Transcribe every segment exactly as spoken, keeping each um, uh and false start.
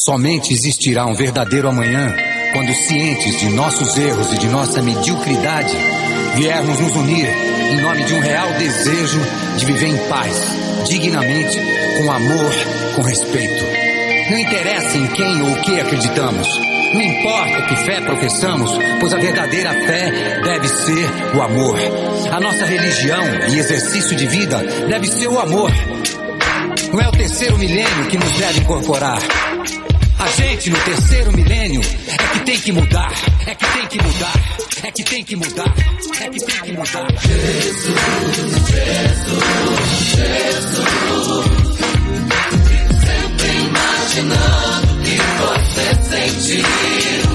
Somente existirá um verdadeiro amanhã quando, cientes de nossos erros e de nossa mediocridade, viermos nos unir em nome de um real desejo de viver em paz, dignamente, com amor, com respeito. Não interessa em quem ou o que acreditamos. Não importa que fé professamos, pois a verdadeira fé deve ser o amor. A nossa religião e exercício de vida deve ser o amor. Não é o terceiro milênio que nos deve incorporar. A gente no terceiro milênio é que tem que mudar, é que tem que mudar, é que tem que mudar, é que tem que mudar. Jesus, Jesus, Jesus, sempre imaginando o que você sentiu.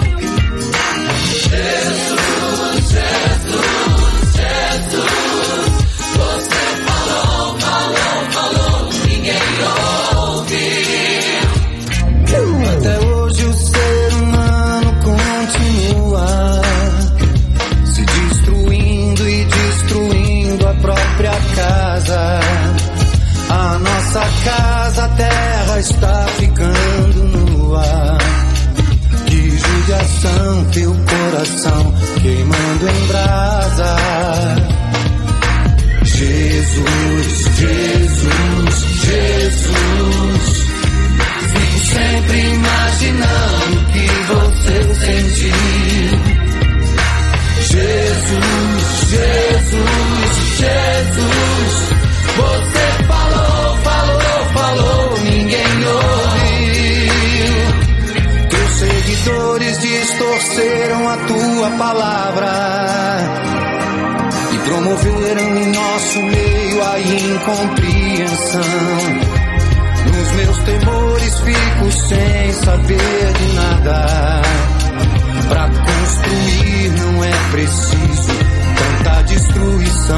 Jesus, Jesus, Jesus, você falou, falou, falou, ninguém ouviu. Até hoje o ser humano continua se destruindo e destruindo a própria casa. A nossa casa, a terra está ficando nua. Que judiação, teu coração queimando em brasa. Jesus, Jesus, Jesus, fico sempre imaginando o que você sentiu. Jesus, Jesus, Jesus, você falou, falou, falou, ninguém ouviu. Teus seguidores distorceram a tua palavra e promoveram em nosso meio a incompreensão. Nos meus temores fico sem saber de nada. Pra construir não é preciso tanta destruição.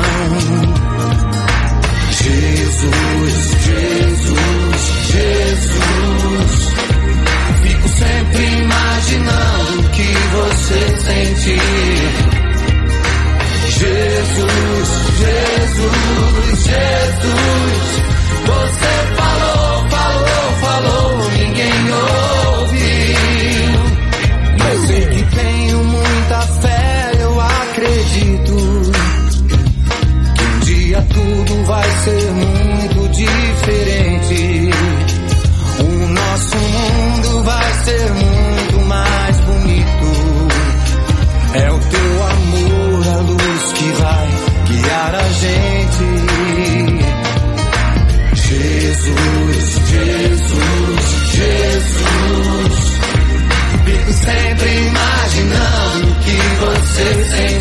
Jesus, Jesus, Jesus, fico sempre imaginando o que você sentiu. Jesus, Jesus, Jesus, você falou, falou, falou, ninguém ouviu. Mas sei que tenho muita fé, eu acredito que um dia tudo vai ser muito diferente. O nosso mundo vai ser muito mais bonito. É o teu amor, a luz que vai guiar a gente. Jesus, Jesus, Jesus, fico sempre imaginando o que você sente.